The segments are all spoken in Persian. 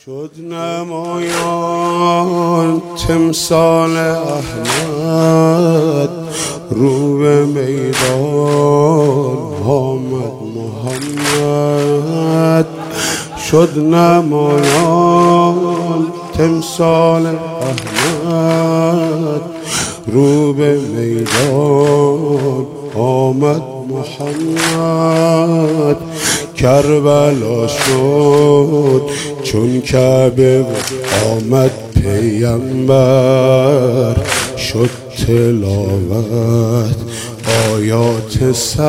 شد نمایان تمثال احمد، رو به میدان آمد محمد. شد نمایان تمثال احمد، رو به میدان آمد محمد. کربلا شد چون کعبه آمد پیامبر، شد تلاوت آیات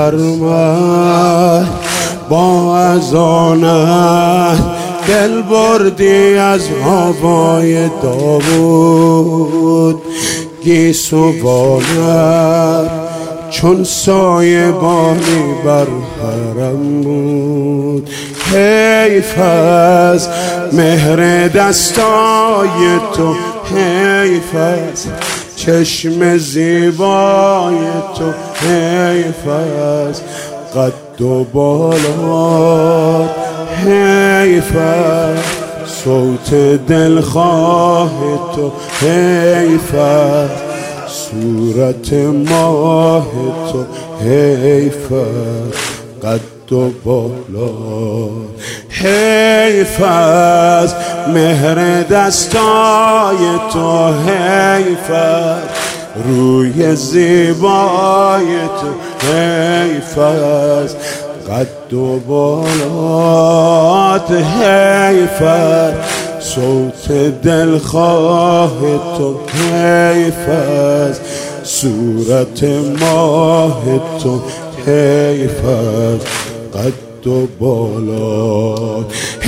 سرمد. با اذانت دل بردی از هوای داوود، گیسو بالد چون سایه بانی بر حرم بود. حیف از مهر دستای تو، حیف از چشم زیبای تو، حیف از قد و بالات، حیف از صوت دلخواه تو، حیف از صورت ماه تو، حیف از قد و بالات، حیف از مهر دستای تو، حیف از روی زیبای تو، حیف از قد و بالات، حیف از صوت دلخواه تو، حیف از صورت ماه تو، حیف از قد و بالات.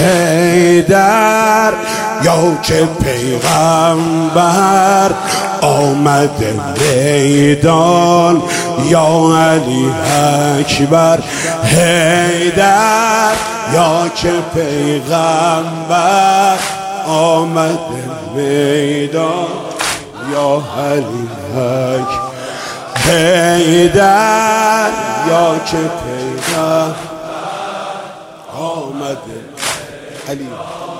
حیدر یا که پیغمبر آمده میدان، یا علی اکبر. حیدر یا که پیغمبر آمده میدان، یا علی اکبر. حیدر یا که پیغمبر آمده علی